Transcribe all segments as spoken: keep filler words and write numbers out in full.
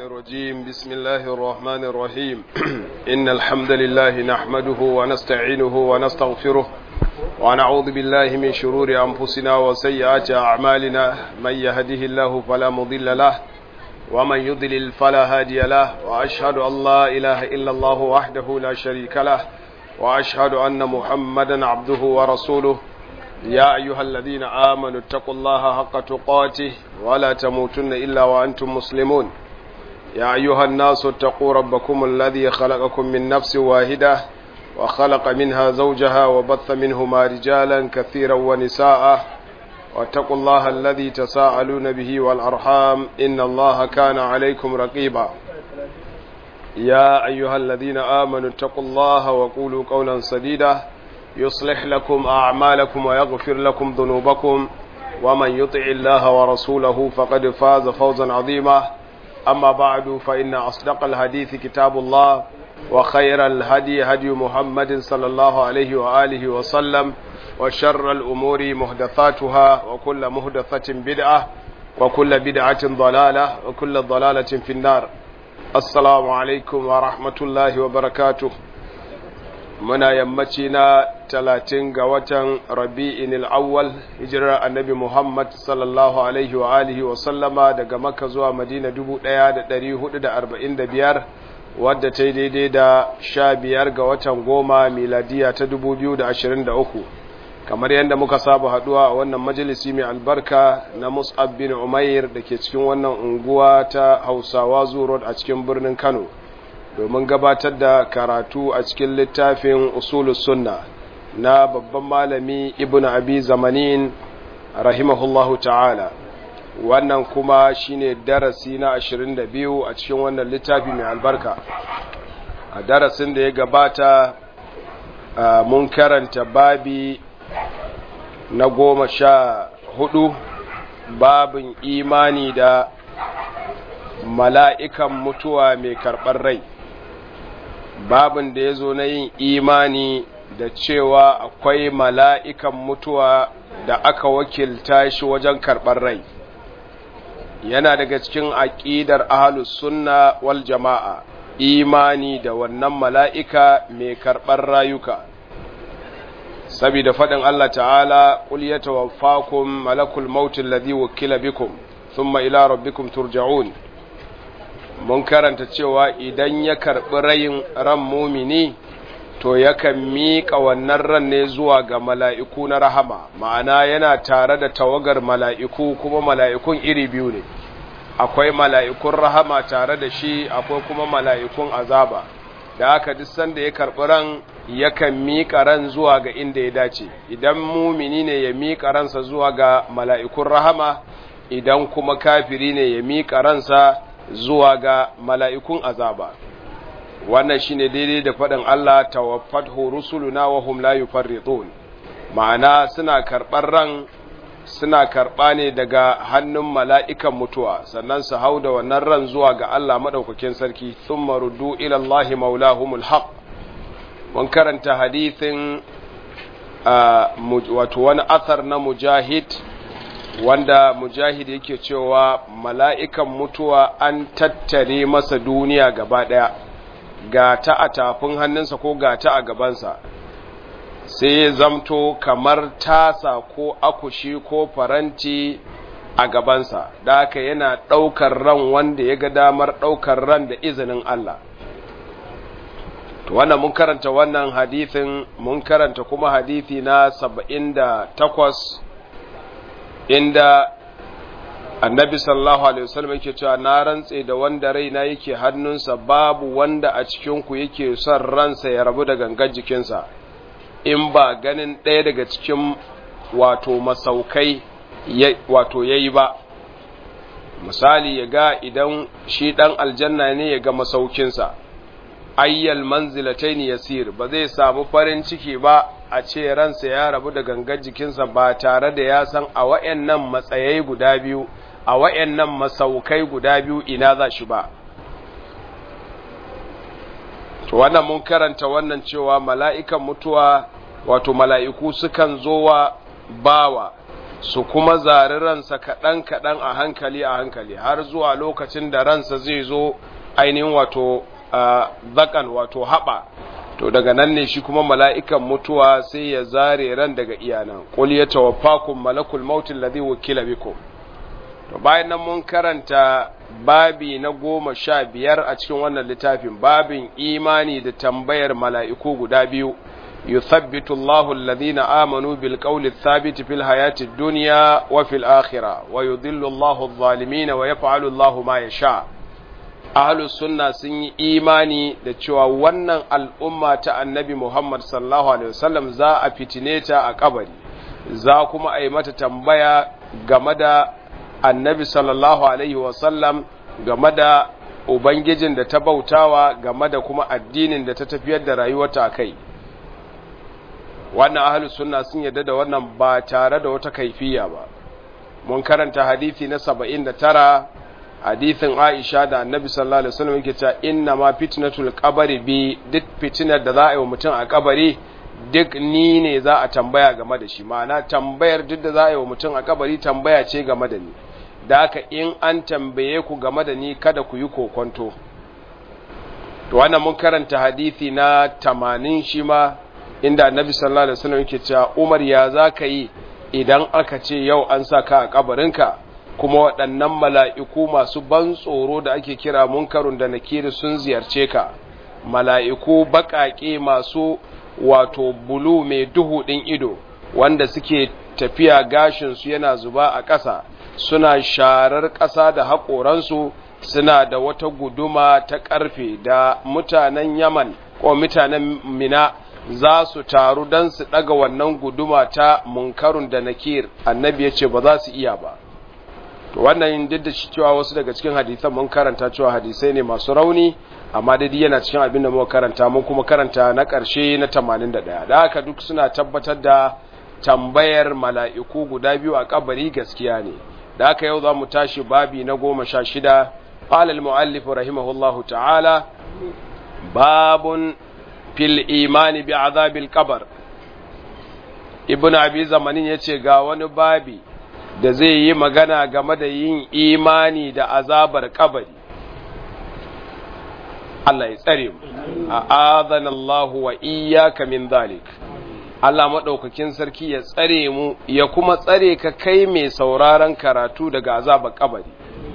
الشيطان الرجيم بسم الله الرحمن الرحيم إن الحمد لله نحمده ونستعينه ونستغفره ونعوذ بالله من شرور أنفسنا وسيئات أعمالنا من يهده الله فلا مضل له ومن يضلل فلا هادي له وأشهد أن لا إله إلا الله وحده لا شريك له وأشهد أن محمدا عبده ورسوله يا أيها الذين آمنوا اتقوا الله حق تقاته ولا تموتن إلا وأنتم مسلمون يا أيها الناس اتقوا ربكم الذي خلقكم من نفس واحدة وخلق منها زوجها وبث منهما رجالا كثيرا ونساء واتقوا الله الذي تساءلون به والأرحام إن الله كان عليكم رقيبا يا أيها الذين آمنوا اتقوا الله وقولوا قولا سديدا يصلح لكم أعمالكم ويغفر لكم ذنوبكم ومن يطع الله ورسوله فقد فاز فوزا عظيما أما بعد فإن أصدق الحديث كتاب الله وخير الهدي هدي محمد صلى الله عليه وآله وسلم وشر الأمور محدثاتها وكل محدثة بدعة وكل بدعة ضلالة وكل ضلالة في النار. السلام عليكم ورحمة الله وبركاته. muna yammaci na talatin ga watan rabi'in al'awwal hijirar annabi Muhammad sallallahu alaihi wa alihi wa sallama daga Makka zuwa Madina dubu ɗaya da ɗari hudu da arba'in da biyar wadda ta yi daidai da sha biyar ga watan goma miladiya ta dubu biyu da ashirin da uku kamar yadda muka saba haduwa a wannan majalisi mai albarka na Mus'ab bin Umair da ke cikin wannan unguwa ta Hausawa Zoo Road a cikin birnin Kano domin gabatar da karatu a cikin littafin usulus sunna na babban malami ibnu abi zamanin rahimahullahu ta'ala. Wannan kuma shine darasi na ashirin da biyu a cikin wannan littafi mai albarka. A darasin da ya gabata mun karanta babi na goma sha hudu, babin imani da mala'ikan mutuwa mai karɓar rai, babin da ya zo na yin imani da cewa akwai mala'ikan mutuwa da aka wakilta shi wajen karɓar rai. Yana daga cikin aƙidar ahlus sunna wal jama'a imani da wannan mala'ika mai karɓar rayuka, saboda faɗin Allah ta'ala ƙul ya tawaffakum malakul mautin ladhi wukila bikum thumma ila rabbikum turja'un. Mun karanta cewa idan ya karɓi rayin ran mumini to yakan miƙa wannan ran ne zuwa ga mala'iku na rahama, ma'ana yana tare da tawagar mala'iku, kuma mala'ikun iri biyu ne, akwai mala'ikun rahama tare da shi, akwai kuma mala'ikun azaba. Da haka duk sanda ya karɓi ran yakan miƙa ran zuwa ga inda ya dace, idan mumini ne ya miƙa ransa zuwa ga mala'ikun rahama, idan kuma kafiri ne ya miƙa ransa zuwa ga mala'ikun azaba. Wannan shine daidai da faɗin Allah tawaffathu rusuluna wa hum la yufarritun, ma'ana suna karɓar ran suna karɓa ne daga hannun mala'ikan mutuwa, sannan su hau da wannan ran zuwa ga Allah madaukakin sarki, thumma ruddu ila Allahi maulahumul haq. Mun karanta hadithin wato wani athar na Mujahid, wanda Mujahid yake cewa mala'ikan mutuwa an tattare masa duniya gaba ɗaya, ga ta a tafin hannunsa ko ga ta a gabansa, sai ya zamto kamar tasa ko akushi ko faranti a gabansa, da haka yana ɗaukar ran wanda ya ga damar ɗaukar ran da izinin Allah. To wannan mun karanta wannan hadithin, mun karanta kuma hadithi na saba'in da takwas, inda annabi sallallahu alaihi wasallam yake cewa na rantse da wanda raina yake hannunsa babu wanda a cikinku yake son ransa ya rabu da gangar jikinsa in ba ganin ɗaya daga cikin wato masaukai wato yayi ba. Misali ya ga idan shi dan aljanna ne ya ga masaukinsa, ayyal manzilataini yasir, ba zai samu farin ciki ba a ce ransa ya rabu da gangar jikinsa ba tare da ya san a wayannan matsayai guda biyu, a wayannan masaukai guda biyu ina za shi ba. To wannan mun karanta wannan cewa mala'ikan mutuwa wato mala'iku sukan zo wa bawa su kuma zari ransa kaɗan kaɗan a hankali a hankali har zuwa lokacin da ransa zai zo ainihin wato zakan wato haɓa, to daga nan ne shi kuma mala'ikan mutuwa sai ya zare ran daga iyanan qul yatawaffakum malakul maut alladhi wukila bikum. To bayan nan mun karanta babi na goma sha biyar a cikin wannan littafin, babin imani da tambayar mala'iku guda biyu. yuthabbitu Allahu alladhina amanu bil qawli thabit fil hayati dunya wa fil akhirah wa yudhillu Allahu adh-dhalimin wa yaf'alu Allahu ma yasha. Ahlus sunna sun yi imani da cewa wannan al'umma ta annabi Muhammad sallallahu alaihi wasallam za a fitine ta a kabari, za kuma a yi mata tambaya game da annabi sallallahu alaihi wasallam, game da ubangijin da ta bautawa, game da kuma addinin da ta tafiyar da rayuwarta kai. Wannan ahlus sunna sun yarda da wannan ba tare da wata kaifiya ba. Mun karanta hadisi na saba'in da tara, hadithin Aisha da annabi sallallahu alaihi wasallam yake cewa inna ma fitnatul qabri bi, duk fitinar da za a yi wa mutum a kabari duk ni ne za a tambaya game da shi. Ma'ana tambayar duk da za a yi wa mutum a kabari tambaya ce game da ni, da haka in an tambaye ku game da ni kada ku yi kokonto. To wannan mun karanta hadisi na tamanin shi ma, inda annabi sallallahu alaihi wasallam yake cewa Umar ya zaka yi idan aka ce yau an saka a kabarinka kuma waɗannan mala'iku masu ban tsoro da ake kira munkarun da nakiri sun ziyarce ka, mala'iku baƙaƙe masu wato bulu mai duhu ɗin ido wanda suke tafiya gashinsu yana zuba a ƙasa, suna sharar ƙasa da haƙoransu, suna da wata guduma ta ƙarfe da mutanen Yaman ko mutanen Mina za su taru don su ɗaga wannan guduma ta munkarun da nakir. Annabi ya ce ba za su iya ba. To wannan duk da cewa wasu daga cikin hadisan mun karanta cewa hadisai ne masu rauni, amma dai yana cikin abin da muka karanta, mun kuma karanta na ƙarshe na tamanin da ɗaya. Da haka duk suna tabbatar da tambayar mala'iku guda biyu a kabari gaskiya ne. Da haka yau za mu tashi babi na goma sha shida. Qala al-mu'allif rahimahullahu ta'ala, babun fil imani bi azabil qabr. Ibn Abi Zamanin yace ga wani babi da zai yi magana game da yin imani da azabar kabari. Allah ya tsare mu, a'adana Allahu wa iyyaka min zalik. Allah madaukakin sarki ya tsare mu ya kuma tsare ka kai mai sauraron karatu daga azabar kabari.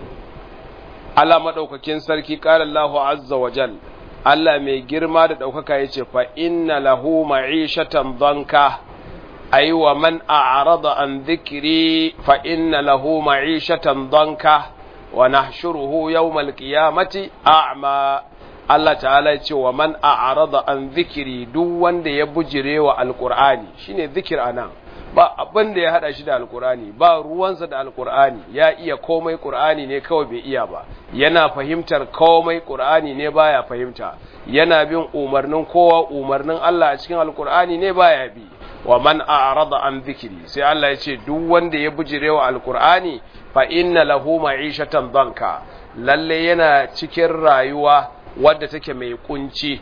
Allah madaukakin sarki qala Allahu azza wa jal, Allah mai girma da daukaka yace fa inna lahu ma'ishatan dhanka, ay wa man a'rada an dhikri fa inna lahu ma'ishatan dhanka wa nahshuruhu yawmal qiyamati a'ma. Allah ta'ala ya ce wa man a'rada an dhikri, duk wanda ya bujirewa alqur'ani, shine zikir anan, ba abin da ya hada shi da alqur'ani, ba ruwansa da alqur'ani, ya iya komai qur'ani ne kawai bai iya ba, yana fahimtar komai qur'ani ne baya fahimta, yana bin umarnin kowa umarnin Allah a cikin alqur'ani ne baya bi. Wa man a'rada an dhikri, sai Allah ya ce duk wanda ya bujirewa alqur'ani fa inna lahu ma'ishatan dhanka, lalle yana cikin rayuwa wadda take mai kunci,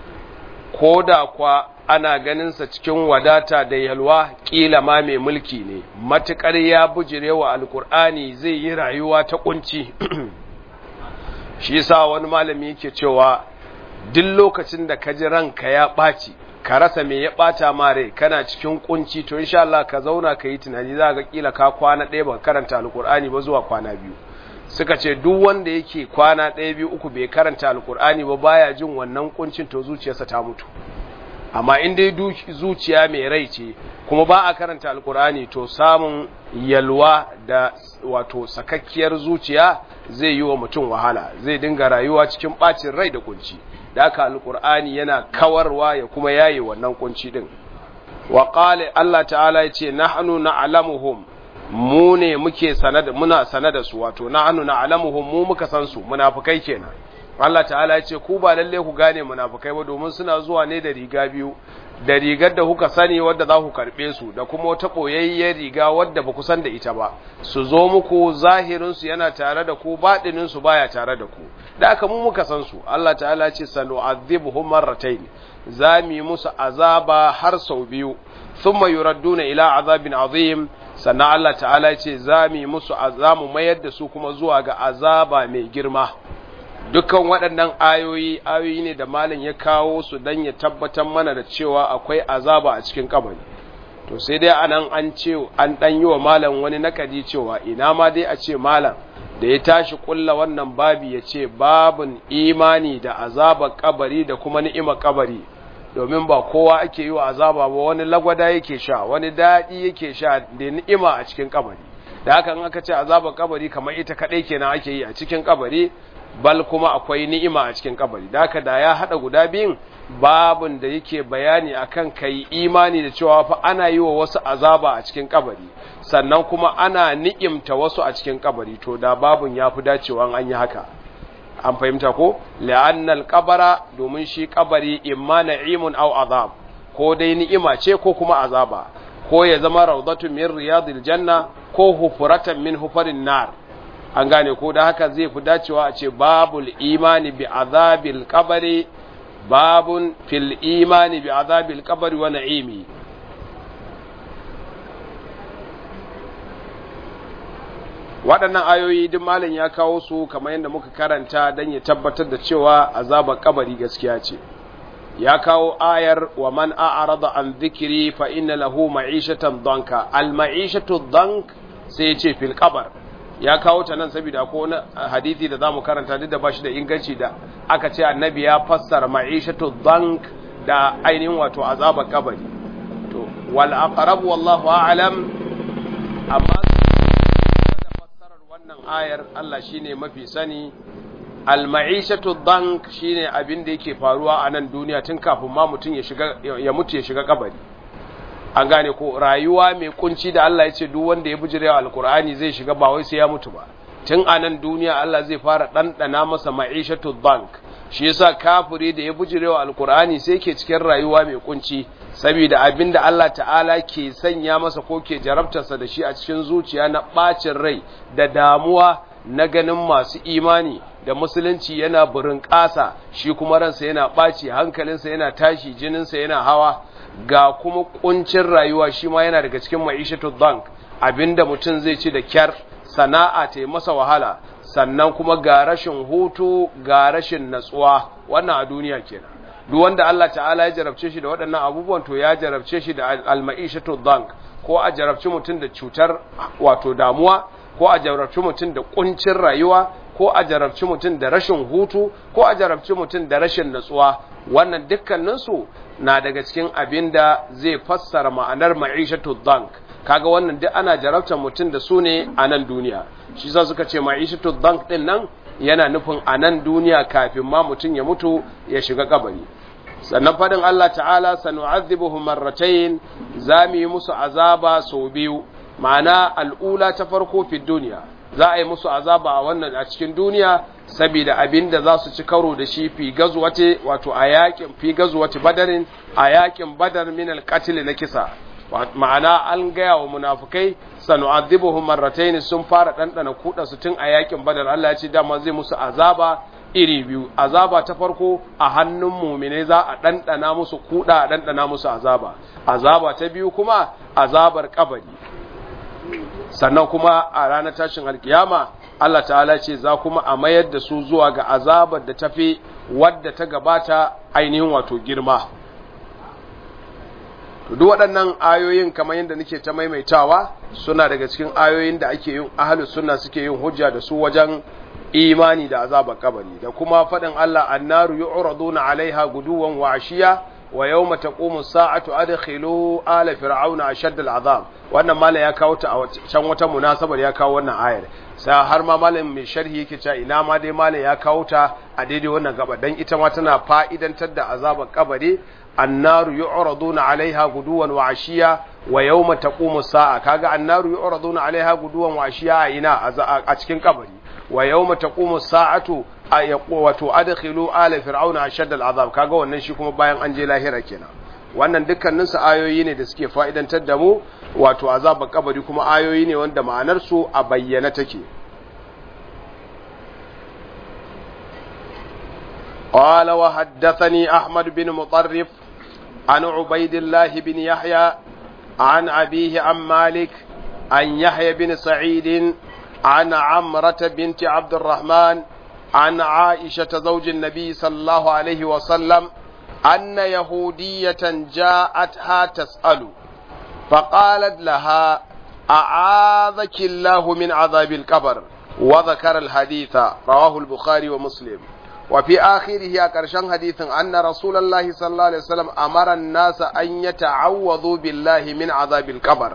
koda kwa ana ganinsa cikin wadata da yalwa, kila ma mai mulki ne, matukar ya bujirewa alqur'ani zai yi rayuwa ta kunci. Shi yasa wani malami yake cewa duk lokacin da ka ji ranka ya ɓaci, ka rasa me ya ɓata ma rai, kana cikin kunci, to insha Allah ka zauna ka yi tunani, za ga kila ka kwana ɗaya ba karanta alqur'ani ba zuwa kwana biyu. Suka ce duk wanda yake kwana ɗaya biyu uku bai karanta alqur'ani ba baya jin wannan kuncin, to zuciyarsa ta mutu. Amma in dai zuciya mai rai ce kuma ba a karanta alqur'ani, to samun yalwa da wato sakakkiyar zuciya zai yi wa mutum wahala, zai dinga rayuwa cikin bacin rai da kunci. Da haka alqur'ani yana kawarwa ya kuma yaye wannan kunci din. Wa qala, Allah ta'ala yace nahnu na'lamuhum, mu ne muke sanada, muna sanada su, wato nahnu na'lamuhum, mu muka san su, munafikai kenan. Allah ta'ala ya ce ku ba lalle ku gane munafikai ba domin suna zuwa ne da riga biyu da rigar da kuka sani wadda za ku karbe su da kuma wata boyayyar riga wadda ba ku san da ita ba su zo muku zahirin su yana tare da ku batinin su baya tare da ku da aka mu muka san su Allah ta'ala ce sanu'adhibuhum marratayn zami musu azaba har sau biyu thumma yuradduna ila azabin azim sannan Allah ta'ala ce zami musu azamu mayar da su kuma zuwa ga azaba mai girma. Dukkan waɗannan ayoyi ayoyi ne da malam ya kawo su dan ya tabbatar mana da cewa akwai azaba a cikin kabari. To sai dai anan an ce an dan yi wa malam wani nakadi cewa ina ma dai a ce malam da ya tashi kulla wannan babi ya ce babun imani da azabar kabari da kuma ni'imar kabari, domin ba kowa ake yi wa azaba ba, wani lagwada yake sha, wani daɗi yake sha da ni'ima a cikin kabari. Da haka in aka ce azabar kabari kamar ita kaɗai kenan ake yi a cikin kabari, bal kuma akwai ni'ima a cikin kabari. Da haka da ya haɗa guda biyun babun da yake bayani akan kai imani da cewa fa ana yi wa wasu azaba a cikin kabari sannan kuma ana ni'imta wasu a cikin kabari, to da babun ya fi dacewa an yi haka. An fahimta ko? La'annal qabara, domin shi kabari imma na'imun aw azab, ko dai ni'ima ce ko kuma azaba, ko ya zama rawdatu min riyadil janna ko hufuratan min hufarin nar. An gane ko? Da haka zai fi dacewa a ce babul imani bi azabil qabri, babun fil imani bi azabil qabri wa na'imi. Waɗannan ayoyi duk malam ya kawo su kamar yadda muka karanta don ya tabbatar da cewa azabar kabari gaskiya ce. Ya kawo ayar wa man a'rada an dhikri fa inna lahu ma'ishatan danka. Al ma'ishatu dank sai ya ce fil qabr. Ya kawo ta nan saboda ko wani hadisi da zamu karanta duk da bashi da inganci da aka ce annabi ya fassara ma'ishatu dank da ainihin wato azabar kabari. To wal aqrab wallahu a'lam, amma wannan ayar Allah shine mafi sani. Al-ma'ishatu dank shine abin da yake faruwa a nan duniya tun kafin ma mutum ya shiga ya mutu ya shiga kabari. An gane ko? Rayuwa mai kunci da Allah ya ce duk wanda ya bijirewa alkur'ani zai shiga, ba wai sai ya mutu ba. Tun a nan duniya Allah zai fara dandana masa ma'ishatu dank. Shi yasa kafiri da ya bijirewa alkur'ani sai ke cikin rayuwa mai kunci, saboda abinda Allah ta'ala ke sanya masa ko ke jarabtarsa da shi a cikin zuciya na bacin rai da damuwa na ganin masu imani da musulunci yana burin ƙasa, shi kuma ransa yana ɓaci, hankalinsa yana tashi, jininsa yana hawa, ga kuma kuncin rayuwa shi ma yana daga cikin ma'ishatu dank, abinda mutum zai ci da kyar, sana'a ta yi masa wahala, sannan kuma ga rashin hutu, ga rashin natsuwa. Wannan a duniya kenan. Duk wanda Allah ta'ala ya jarabce shi da waɗannan abubuwan to ya jarabce shi da al-ma'ishatu dank, ko a jarabci mutum da cutar wato damuwa, ko a jarabci mutum da kuncin rayuwa, ko a jarabci mutum da rashin hutu, ko a jarabci mutum da rashin natsuwa. Wannan dukkaninsu na daga cikin abin da zai fassara ma'anar ma'ishatu dank. Kaga wannan duk ana jarabtar mutum da su ne a nan duniya. Shi sa suka ce ma'ishatu dank din nan yana nufin a nan duniya kafin ma mutum ya mutu ya shiga kabari. Sannan fadin Allah ta'ala sanu'adhibuhum marratayn, zamu yi musu azaba sau biyu. Ma'ana al'ula ta farko fi duniya, za a yi musu azaba a wannan a cikin duniya saboda abin da za su ci karo da shi fi gazuwate, wato a yakin fi gazuwate badarin, a yakin badar min alqatl na kisa. Ma'ana an gaya wa munafikai sanu'adhibuhum marratayn, sun fara dandana kuda su tun a yakin badar. Allah ya ce dama zai musu azaba iri biyu. Azaba ta farko a hannun mu'mine za a dandana musu kuda, a dandana musu azaba. Azaba ta biyu kuma azabar kabari. Sannan kuma a ranar tashin alkiyama Allah ta'ala ce za kuma a mayar da su zuwa ga azabar da tafi wadda ta gabata ainihin wato girma. Duk waɗannan ayoyin kamar yadda nake ta maimaitawa suna daga cikin ayoyin da ake yin ahlus sunna suke yin hujja da su wajen imani da azabar kabari, da kuma faɗin Allah annaru yu'raduna 'alaiha guduwan wa 'ashiya wa yawma taqumu as-sa'atu adkhilu ala fir'auna ashadda al-'adhab. Wannan malam ya kawo ta a can wata munasabar, ya kawo wannan ayar, sai har ma malam mai sharhi yake cewa ina ma dai malam ya kawo ta a daidai wannan gaba dan ita ma tana fa'idantar da azabar kabari. Annaru yu'raduna 'alaiha guduwan wa 'ashiya wa yawma taqumu as-sa'a. Kaga annaru yu'raduna 'alaiha guduwan wa 'ashiya ina a cikin kabari, wa yawma taqumu as-sa'atu wato adkhilu ala fir'auna ashad al'azab kaga wannan shi kuma bayan an je lahira kenan wannan dukkanin su ayoyi ne da suke fa'idantar da mu wato azabar kabari kuma ayoyi ne wanda ma'anar su a bayyana take قال وحدثني أحمد بن مطرف عن عبيد الله بن يحيى عن أبيه عن مالك عن يحيى بن سعيد عن عمرة بنت عبد الرحمن عن عائشة زوج النبي صلى الله عليه وسلم أن يهودية جاءتها تسأل فقالت لها أعاذك الله من عذاب القبر وذكر الحديث رواه البخاري ومسلم وفي آخره أكرشان حديث أن رسول الله صلى الله عليه وسلم أمر الناس أن يتعوذوا بالله من عذاب القبر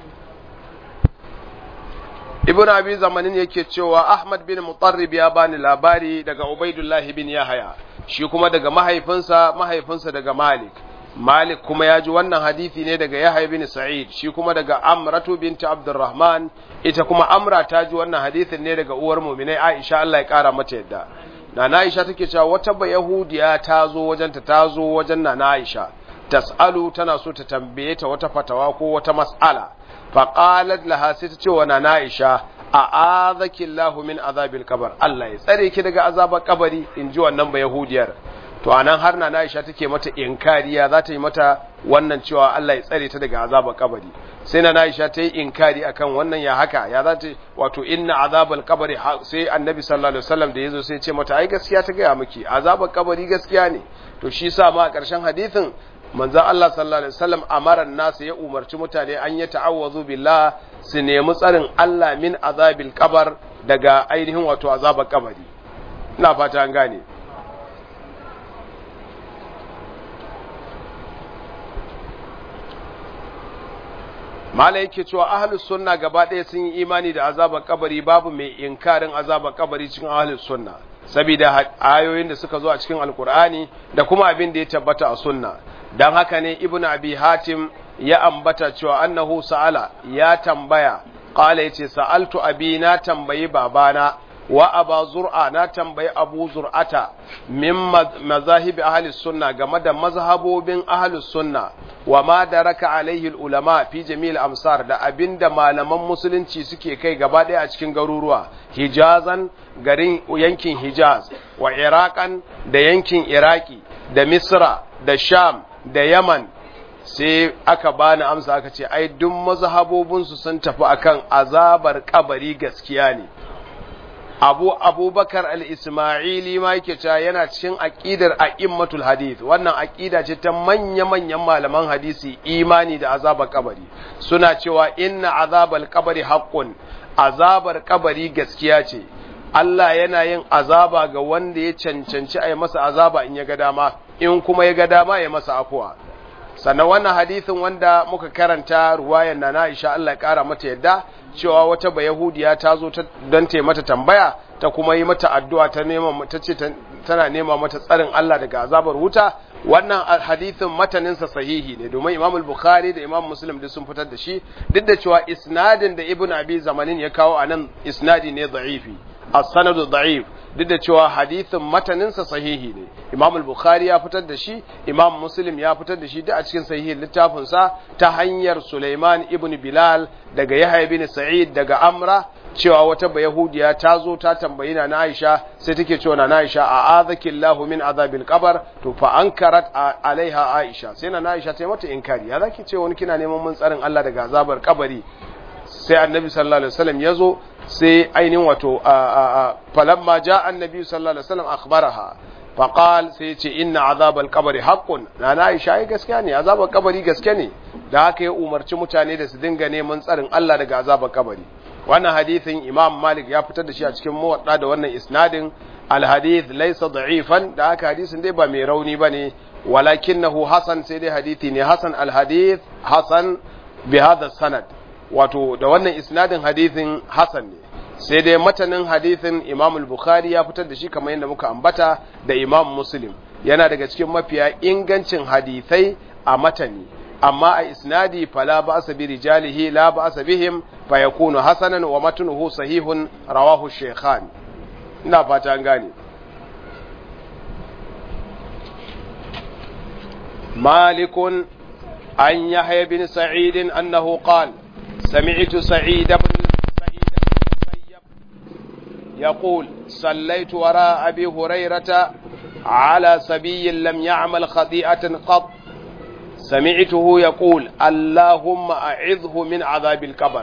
ابن أبي زمانين yake cewa Ahmad bin Mutarrib ya bani labari daga Ubaidullah bin Yahya shi kuma daga mahaifinsa mahaifinsa daga Malik Malik kuma ya ji wannan hadisi ne daga Yahya bin Sa'id shi kuma daga Amratu binti Abdurrahman ita kuma Amra ta ji wannan hadisin ne daga uwar mu'minai Aisha Allah ya kara mata yadda Nana Aisha take cewa wata ba Yahudiya ta zo wajenta ta zo wajen Nana Aisha tas'alu tana so ta tambaye ta wata fatawa ko wata mas'ala fa qalat laha sai ta ce wa Nana Aisha a'adhaki Allahu min azabil qabr Allah ya tsare ki daga azabar kabari in ji wannan ba Yahudiyar to anan har Nana Aisha take mata inkariya za ta yi mata wannan cewa Allah ya tsare ta daga azabar kabari sai Nana Aisha ta yi inkari akan wannan ya haka ya za ta wato inna azabal qabri sai Annabi sallallahu alaihi wasallam da yazo sai ya ce mata ai gaskiya ta ga miki azabar kabari gaskiya ne to shi sa ma a ƙarshen hadisin manzon Allah sallallahu alaihi wasallam amara nasu ya umarci mutane an yi ta'awwazu billah su nemi tsarin Allah min azabil qabr daga ainihin wato azabar kabari ina fata an gane malai yake cewa ahlus sunna gaba ɗaya sun yi imani da azabar kabari babu mai inkarin azabar kabari cikin ahlus sunna saboda ayoyin da suka zo a cikin alkur'ani da kuma abin da ya tabbata a sunna dan haka ne ibnu abi hatim ya ambata cewa annahu sa'ala ya tambaya qala yace sa'altu abi na tambayi babana wa aba zur'a na tambayi abu zur'ata min mazahib ahli sunna game da mazhabobin ahli sunna wa ma daraka alaihi ulama fi jami'il amsar da abinda malaman musulunci suke kai gaba daya a cikin garuruwa hijazan garin yankin hijaz wa iraqan da yankin iraki da misra da sham da yaman sai aka bani amsa aka ce ai duk mazhabobinsu sun tafi akan azabar kabari gaskiya ne abu abubakar al-ismaili ma yake cewa yana cikin aqidar a'immatul hadith wannan aqida ce ta manya-manyan malaman hadisi imani da azabar kabari suna cewa inna azabal kabari haqqun azabar kabari gaskiya ce Allah yana yin azaba ga wanda ya cancanci a yi masa azaba in ya ga dama in kuma ya ga dama ya masa afuwa sannan wannan hadisin wanda muka karanta ruwayan na Aisha Allah ya kara mata yadda cewa wata bayahudiya ta zo don ta mata tambaya ta kuma yi mata addu'a ta nema ta ce tana nema mata tsarin Allah daga azabar wuta wannan hadisin mataninsa sahihi ne domin Imam al-Bukhari da Imam Muslim duk sun fitar da shi duk da cewa isnadin da Ibn Abi Zamanin ya kawo anan isnadi ne da'ifi as-sanadu da'if duk da cewa hadithin mataninsa sahihi ne Imam al-Bukhari ya fitar da shi Imam Muslim ya fitar da shi duk a cikin sahihin littafinsa ta hanyar Sulaiman ibn Bilal daga Yahya ibn Sa'id daga Amra cewa wata bayahudiya ta zo ta tambayi na Aisha sai take cewa na Aisha a'adhakillahu min azabil qabr to fa ankarat alaiha Aisha sai na Aisha ta yi mata inkari ya zaki ce wani kina neman mun tsarin Allah daga azabar kabari sai Annabi sallallahu alaihi wasallam yazo sai ainihin wato falamma ja annabi sallallahu alaihi wasallam akhbaraha faqal sai yace inna azabal qabri haqqun na Aisha ai gaskiya ne azabal kabari gaskiya ne da haka ya umarci mutane da su dinga neman tsarin Allah daga azabal kabari wannan hadisin Imam Malik ya fitar da shi a cikin muwadda da wannan isnadin al hadith laysa da'ifan da haka hadisin dai ba mai rauni bane walakinahu hasan sai dai hadisi ne hasan al hadith hasan bi hadha sanad wato da wannan isnadin hadisin hasan ne sai dai matanin hadisin Imam al-Bukhari ya fitar da shi kamar yadda muka ambata da Imam Muslim yana daga cikin mafiya ingancin hadisai a matani amma a isnadi fala ba'sa bi rijalihi la ba'sa bihim fa yakunu hasanan wa matnuhu sahihun rawahu shaykhan ina fata an gane malikun an yahya bin sa'id annahu qala sami'tu sa'id ibn sa'id ibn musayyab yaqul sallaytu wara abi hurairata ala sabiyyin lam ya'mal khati'atan qat سمعته يقول اللهم أعذه من عذاب القبر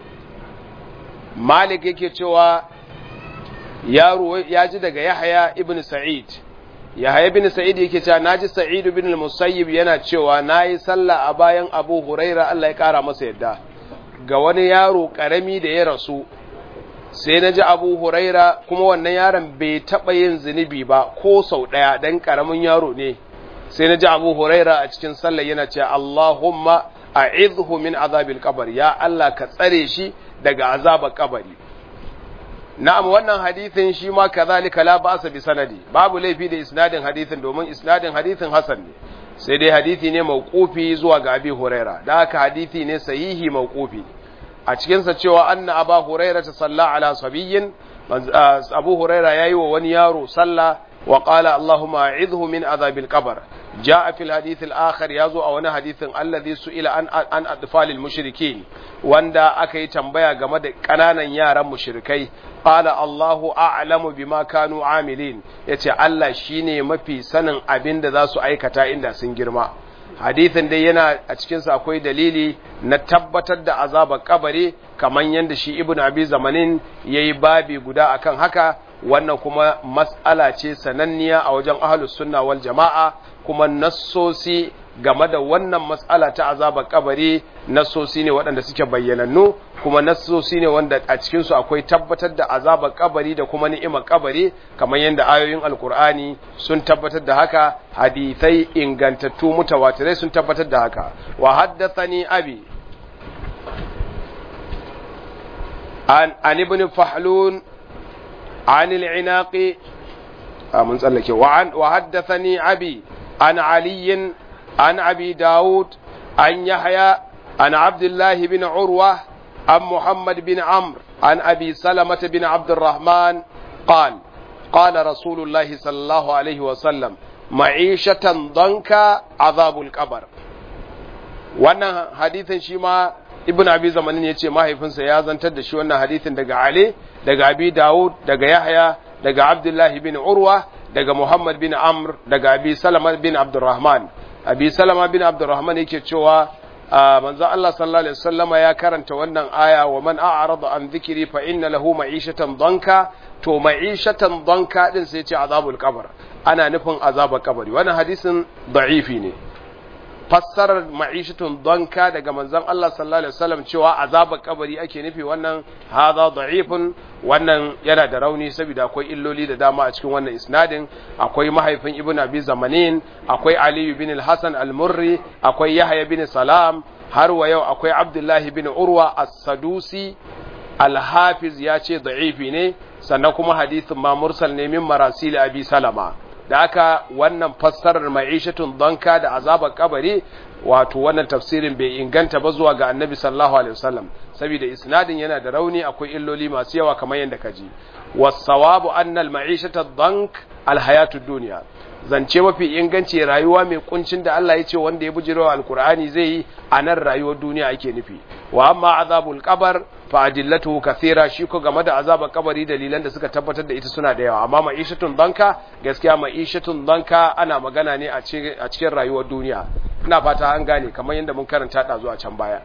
مالك yake cewa yaro ya ji daga Yahya ibn Sa'id Yahya ibn Sa'id yake cewa naji Sa'id ibn al-Musayyib yana cewa nayi sallah a bayan Abu Huraira Allah ya kara masa yadda ga wani yaro karami da ya rasu sai naji Abu Huraira kuma wannan yaron bai taba yin zinubi ba ko sau daya dan karamin yaro ne sai na ji Abu Huraira a cikin sallah yana cewa Allahumma a'idhu min azabil qabr ya Allah ka tsare shi daga azabar kabari. Na'am, wannan hadisin shi ma kazalika la ba'sa bi sanadi, babu laifi da isnadin hadisin domin isnadin hadisin hasan ne, sai dai hadisi ne mauqufi zuwa ga Abi Huraira, da haka hadisi ne sahihi mauqufi. A cikin sa cewa anna Abu Huraira ta salla ala sabiyyin, Abu Huraira yayi wa wani yaro sallah wa qala Allahumma a'idhu min azabil qabr. جاء في الحديث الآخر يازو أو أنا حديث الذي سئل عن عن أطفال المشركين واندا أكي تنبيا جمد كنانا يارا مشركي قال الله أعلم بما كانوا عاملين يتي الله شيني مفي سنن أبين ذا سو أي كتا إندا سنجرما hadithin dai yana a cikinsa akwai dalili na tabbatar da azabar kabari kamar yadda shi ibn abi zamanin yayi babi guda akan haka. Wannan kuma mas'ala ce sananniya a wajen ahlus sunna wal jama'a, kuma nassosi game da wannan mas'ala ta azabar kabari nassosi ne waɗanda suke bayyanannu, kuma nassosi ne wanda a cikin su akwai tabbatar da azabar kabari da kuma ni'imar kabari kamar yadda ayoyin alkur'ani sun tabbatar da haka, hadisai ingantattu mutawatirai sun tabbatar da haka. Wa haddathani abi an an ibn fahlun عن العناق من صلك وعن وحدثني أبي عن علي عن أبي داود عن يحيى عن عبد الله بن عروة عن محمد بن عمرو عن أبي سلمة بن عبد الرحمن قال قال رسول الله صلى الله عليه وسلم معيشة ضنكا عذاب القبر. wannan hadithin shi ma ibn abi zamanin ya ce mahaifinsa ya zantar da shi wannan hadithin daga Ali, daga Abi Dawud, daga Yahya, daga Abdullahi bin Urwa, daga Muhammad bin Amr, daga Abi Salama bin Abdurrahman. Abi Salama bin Abdurrahman yake cewa manzo Allah sallallahu alaihi wasallama ya karanta wannan aya wa man a'rada an dhikri fa inna lahu ma'ishatan danka. To ma'ishatan danka din sai ya ce azabul qabr, ana nufin azabul kabari. Wannan hadisin da'ifi ne. Fassarar ma'ishatun donka daga manzon Allah sallallahu alaihi wasallam cewa azabar kabari ake nufi, wannan hadha da'ifun, wannan yana da rauni saboda akwai illoli da dama a cikin wannan isnadin. Akwai mahaifin Ibn Abi Zamanin, akwai Ali bin al-Hasan al-Murri, akwai Yahya bin Salam, har wa yau akwai Abdullahi bin Urwa as-Sadusi. Al-Hafiz ya ce da'ifi ne, sannan kuma hadithin ma mursal ne min marasil Abi Salama. Da aka wannan fassarar ma'ishatun donka da azabar kabari, wato wannan tafsirin bai inganta ba zuwa ga annabi sallallahu alaihi wasallam, saboda isnadin yana da rauni, akwai illoli masu yawa kamar yadda kaji. Was-sawabu anna al-ma'ishata dank al-hayatud dunya, zance mafi inganci rayuwa mai kuncin da Allah ya ce wanda ya bujirewa alkur'ani zai yi a nan rayuwar duniya ake nufi. Wa amma azabul qabr fa adillatuhu kathira, shi ko game da azabar kabari dalilan da suka tabbatar da ita suna da yawa, amma ma'ishatun danka gaskiya ma'ishatun danka ana magana ne a cikin rayuwar duniya. Ina fata an gane kamar yadda mun karanta da zuwa can baya.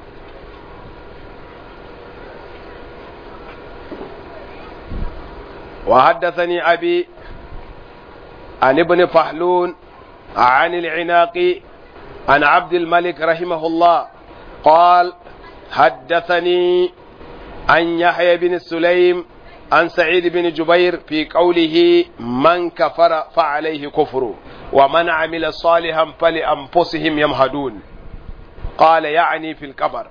wa haddathani abi عن ابن فحلون عن العناقي عن عبد الملك رحمه الله قال حدثني عن يحيى بن سليم عن سعيد بن جبير في قوله من كفر فعليه كفر ومن عمل صالحا فلأنفسهم يمهدون قال يعني في القبر.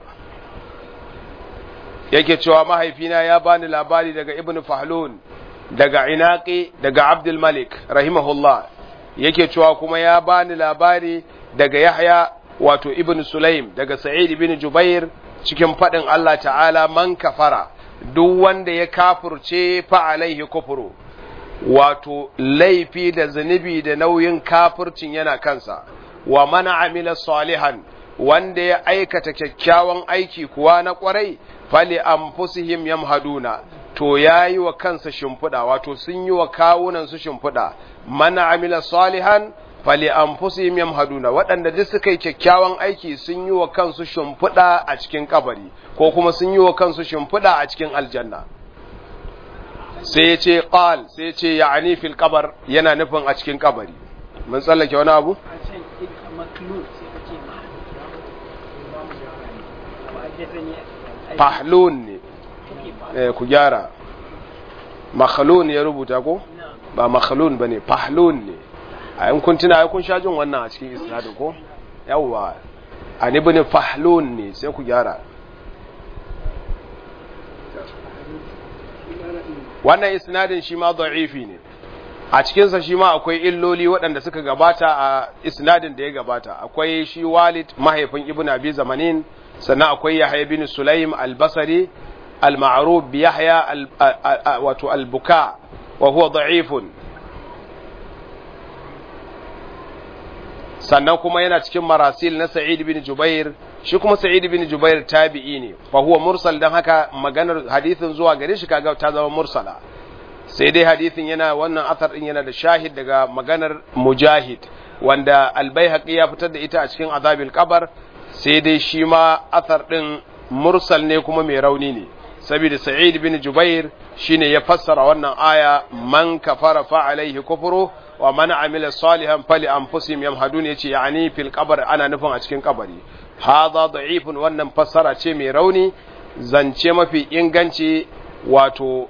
yake cewa mahaifina ya bani labari daga ibn Fahlun, daga Inaqi, daga Abdul Malik rahimahullah, yake cewa kuma ya bani labari daga Yahya wato ibn Sulaim, daga Sa'id ibn Jubair cikin fadin Allah ta'ala man kafara, duk wanda ya kafirce fa alaihi kufru, wato laifi da zunubi da nauyin kafircin yana kansa, wa man amila salihan wanda ya aikata kyakkyawan aiki kuwa na kwarai fali anfusihim yamhaduna to yayi wa kansa shimfida wato sun yi wa kawunan su shimfida man amila salihan fali anfusihim yamhaduna waɗanda duk suka yi kyakkyawan aiki sun yi wa kansu shimfida a cikin kabari ko kuma sun yi wa kansu shimfida a cikin aljanna sai ya ce qal sai ya ce ya'ani fil qabr yana nufin a cikin kabari mun tsallake wani abu fahlun ne eh ku gyara makhlun ya rubuta ko ba makhlun bane fahlun ne a yan kun tuna ai kun sha jin wannan a cikin isnadin ko yawa ani bane fahlun ne sai ku gyara wannan isnadin shi ma da'ifi ne a cikin sa shi ma akwai illoli waɗanda suka gabata a isnadin da ya gabata akwai shi Walid mahaifin Ibn Abi Zamanin sannan akwai Yahya bin Sulaim al-Basri al-ma'ruf bi Yahya wato al-Buka wa huwa da'ifun sannan kuma yana cikin marasil na Sa'id bin Jubair shi kuma Sa'id bin Jubair tabi'i ne fa huwa mursal dan haka maganar hadisin zuwa gare shi kaga ta zama mursala sai dai hadisin yana wannan athar din yana da shahid daga maganar Mujahid wanda Al-Baihaqi ya fitar da ita a cikin Azabil Qabr sai dai shi ma athar din mursal ne kuma mai rauni ne saboda Sa'id bin Jubair shine ya fassara wannan aya man kafara fa alaihi kufru wa man amila salihan fali anfusihim yamhadun yace yani fil qabr ana nufin a cikin kabari hadha da'ifun wannan fassara ce mai rauni zance mafi inganci wato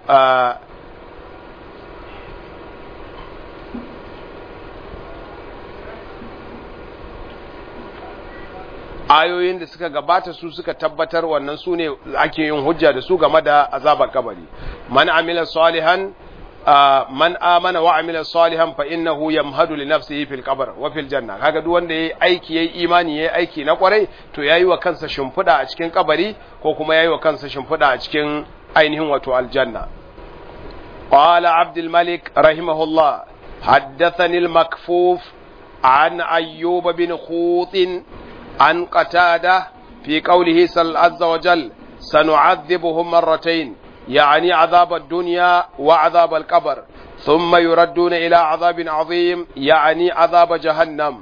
ayoyin da suka gabata su suka tabbatar wannan su ne ake yin hujja da su game da azabar kabari man amila salihan man amana wa amila salihan fa innahu yamhadu li nafsihi fil qabr wa fil janna kaga duk wanda yayi aiki yayi imani yayi aiki na kwarai to yayi wa kansa shimfida a cikin kabari ko kuma yayi wa kansa shimfida a cikin ainihin wato aljanna qala abdul malik rahimahullah haddathani al makfuf an ayyub bin khut an qatada fi qawlihi sallallahu azza wa jal sanu'adhibuhum marratayn يعني عذاب الدنيا وعذاب القبر ثم يردون إلى عذاب عظيم يعني عذاب جهنم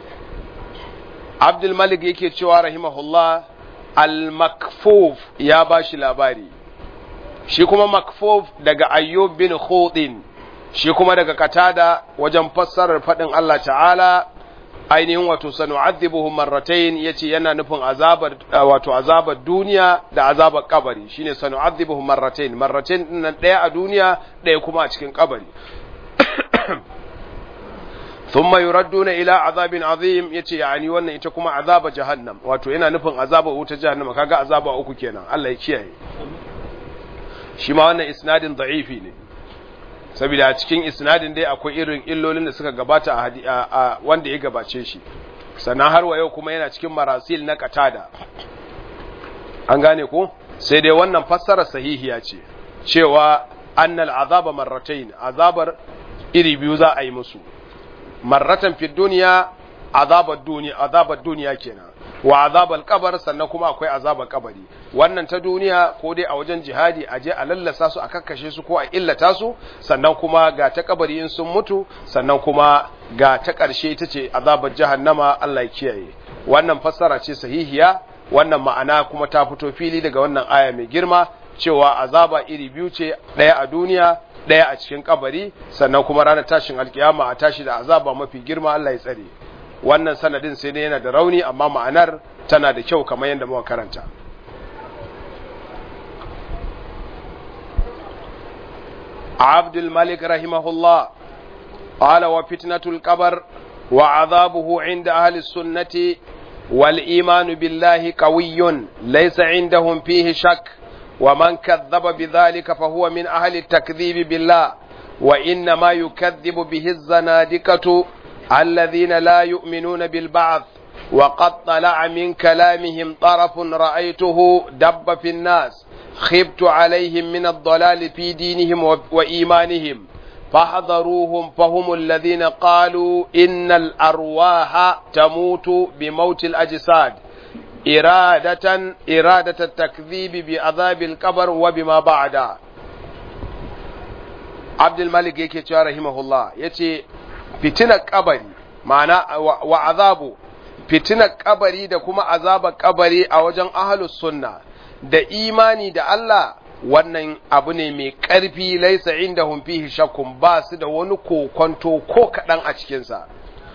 عبد الملك يكي تشوى رحمه الله المكفوف يا باش لاباري شكما مكفوف دقى أيوب بن خوط شكما دقى قتادة وجنفسر فتن الله تعالى ainihin wato sanu'adhibuhum marratayn yace yana nufin azabar wato azabar duniya da azabar kabari shine sanu'adhibuhum marratayn marratayn nan daya a duniya daya kuma a cikin kabari thumma yuradduna ila azabin azim yace yani wannan ita kuma azaba jahannam wato yana nufin azabar wuta jahannam kaga azaba uku kenan Allah ya kiyaye shi ma wannan isnadin da'ifi ne saboda a cikin isnadin dai akwai irin illolin da suka gabata a wanda ya gabace shi sannan har wa yau kuma yana cikin marasil na qatada an gane ko sai dai wannan fassara sahihiya ce cewa annal azaba marratayn azabar iri biyu za a yi musu marratan fi dunya azabar duniya azabar duniya kenan wa azabal qabr sannan kuma akwai azabar kabari wannan ta duniya ko dai a wajen jihadi aje a lallasa su a kakkashe su ko a illata su sannan kuma ga ta kabari in sun mutu sannan kuma ga ta ƙarshe ita ce azabar jahannama Allah ya kiyaye wannan fassara ce sahihiya wannan ma'ana kuma ta fito fili daga wannan aya mai girma cewa azaba iri biyu ce ɗaya a duniya ɗaya a cikin kabari sannan kuma ranar tashin alkiyama a tashi da azaba mafi girma Allah ya tsare wannan sanadin sai dai yana da rauni amma ma'anar tana da kyau kamar yadda muka karanta Abdul Malik rahimahullah qala wa fitnatul qabr wa adhabuhu 'inda ahli as-sunnati wal iman billahi qawiyyun laysa 'indahum fihi shakk wa man kadhaba bidhalika fa huwa min ahli at-takdhib billah wa inna ma yukadhibu bihi az-zanadiqatu الذين لا يؤمنون بالبعث وقد طلع من كلامهم طرف رأيته دب في الناس خبت عليهم من الضلال في دينهم وإيمانهم فاحذروهم فهم الذين قالوا إن الأرواح تموت بموت الأجساد إرادة إرادة التكذيب بعذاب القبر وبما بعده. عبد الملك yake cewa rahimahullah yace fitinar kabari ma'ana wa azabu fitinar kabari da kuma azabar kabari a wajen ahlus sunna da imani da Allah wannan abu ne mai ƙarfi laisa indahum fihi shakkun ba su da wani kokonto ko kaɗan a cikinsa.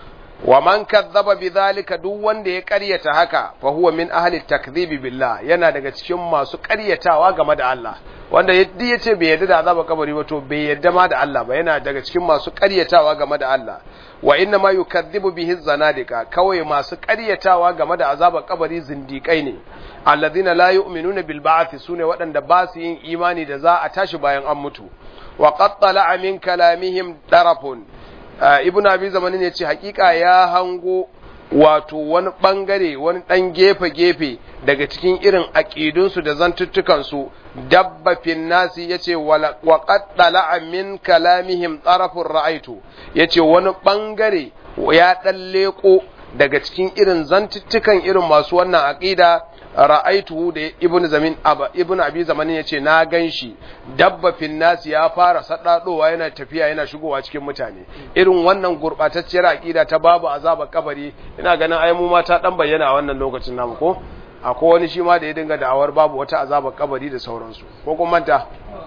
Wa man kazzaba bidhalika duk wanda ya ƙaryata haka fa huwa min ahli takdhibi billah yana daga cikin masu ƙaryatawa game da Allah wanda yadda yace bai yarda da azaba kabari ba to bai yarda ma da Allah ba yana daga cikin masu ƙaryatawa game da Allah. Wa inna ma yukadhibu bihi zanadika kawai masu ƙaryatawa game da azabar kabari zindiƙai ne alladhina la yu'minuna bil ba'th sune waɗanda ba su yin imani da za a tashi bayan an mutu. Wa qad tala'a min kalamihim darafun ibn abi zamanin yace hakika ya hango wato wani bangare wani dan gefe gefe daga cikin irin aqidunsu da zantuttukan su dabba fin nasi yace wa qad tala'a min kalamihim tarafun ra'aitu yace wani bangare ya dan leko daga cikin irin zantuttukan irin masu wannan aqida ra'aituhu da ibn zamin aba ibn abi zamanin yace na ganshi dabba fin nasi ya fara sadadowa yana tafiya yana shigowa cikin mutane irin wannan gurbatacciyar aqida ta babu azaba kabari ina ganin ai mu ma ta dan bayyana a wannan lokacin namu ko akwai wani shi ma da ya dinga da'awar babu wata azaba kabari da sauransu ko kun manta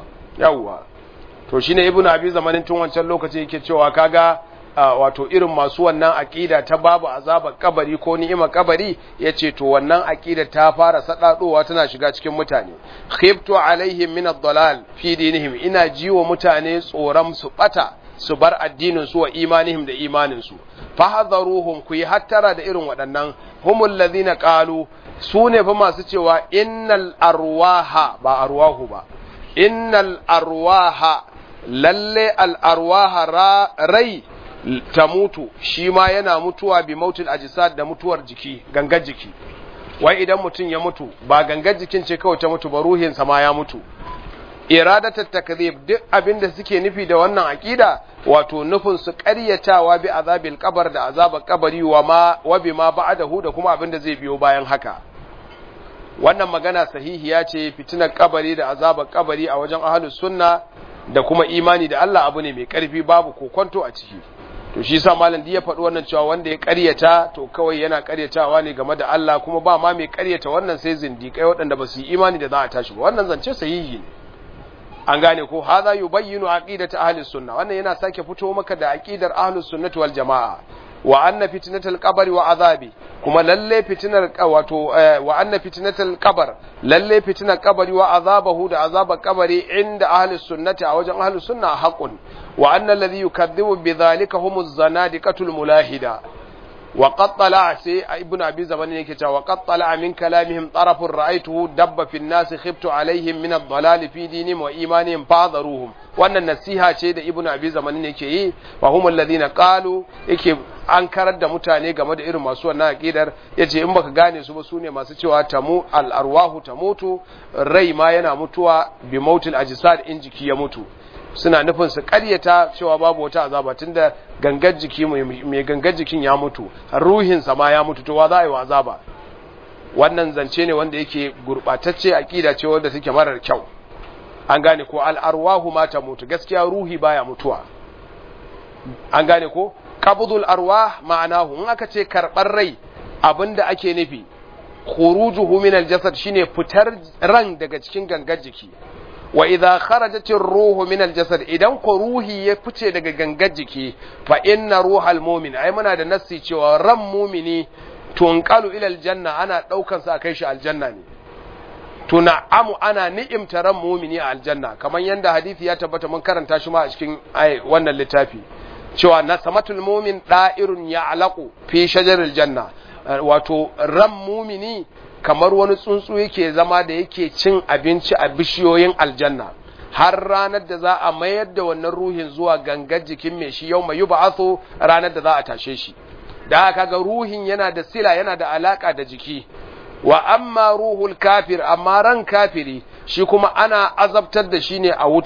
yawwa to shine ibn abi zamanin tun wancan lokaci yake cewa kaga Uh, wato irin masu wannan aqida ta babu azabar kabari ko ni'imar kabari yace to wannan aqida ta fara sadadowa tana shiga cikin mutane khiftu alaihim min ad-dalal fi dinihim ina jiwo mutane tsoron su bata su bar addinin su wa imanihim da imanin su fahadharuhum ku yi hattara da irin waɗannan humul ladina qalu sune fa masu cewa innal arwaha ba arwahu ba innal arwaha lalle al arwaha ra, rai ta mutu shi ma yana mutuwa bi mautul ajsad da mutuwar jiki gangar jiki wai idan mutum ya mutu ba gangar jikin ce kawai ta mutu ba ruhin sa ma ya mutu iradatat takdhib duk abinda suke nufi da wannan akida wato nufin su ƙaryatawa bi azabil qabr da azabar kabari wa ma wa bima ba'dahu da kuma abinda zai biyo bayan haka wannan magana sahihiya ce fitinar kabari da azabar kabari a wajen ahlus sunna da kuma imani da Allah abu ne mai ƙarfi babu kokonto a ciki to shi yasa malam ya faɗi wannan cewa wanda ya ƙaryata to kawai yana ƙaryatawa ne game da Allah kuma ba ma mai ƙaryata wannan sai zindiƙai waɗanda ba su yi imani da za a tashi ba wannan zance sahihi ne an gane ko hadha yubayyinu aqidata ahli sunna wannan yana sake fito maka da aqidar ahli sunnati wal jamaa wa anna fitnatal qabri wa azabi kuma lalle fitnar wato wa anna fitnatal qabr lalle fitnar qabri wa azabahu da azabar qabri inda ahli sunnati a wajen ahli sunna haqqun wa anna alladhi yukadhibu bidhalika humuz zanadiqatul mulahida wa qad tala'a sai ibnu abi zaman yake cewa wa qad tala'a min kalamihim tarafun ra'aytuhu dabba fi an-nas khiftu alaihim min ad-dalal fi dinihim wa imanihim fa'dharuhum wannan nasiha ce da ibnu abi zaman yake yi wa hum alladhina qalu yake an karar da mutane game da irin masu wannan aqidar yace in baka gane su ba sune masu cewa tamu al-arwahu tamutu rai ma yana mutuwa bi mautil ajsad in jiki ya mutu suna nufin su ƙaryata cewa babu wata azaba tunda gangar jiki mai gangar jikin ya mutu ruhinsa ma ya mutu to wa za a yi wa azaba wannan zance ne wanda yake gurɓatacce aqida ce wanda take marar kyau an gane ko al-arwahu ma ta mutu gaskiya ruhi baya mutuwa an gane ko qabdul arwah ma'anahu in aka ce karɓar rai abinda ake nufi khurujuhu min al-jasad shine fitar ran daga cikin gangar jiki wa idha kharajatir ruhu min al-jasad idan ko ruhi ya fice daga gangar jiki fa inna ruhal mu'min ai muna da nassi cewa ran mu'mini tunqalu ila al-janna ana daukan sa kai shi aljanna ne tuna'amu ana ni'imta ran mu'mini a aljanna kaman yanda hadisi ya tabbata mun karanta shi ma a cikin wannan littafi cewa nasamatul mu'min da'irun ya'laqu fi shajaril janna wato ran mu'mini kamar wani tsuntsu yake zama da yake cin abinci a bishiyoyin aljanna har ranar da za a mayar da wannan ruhin zuwa gangar jikin mai shi yau mai yi ba'atho ranar da za a tashe shi da aka ga ruhin yana da sila yana da alaka da jiki wa amma ruhul kafir amma ran kafiri shi kuma ana azabtar da shi ne a wuta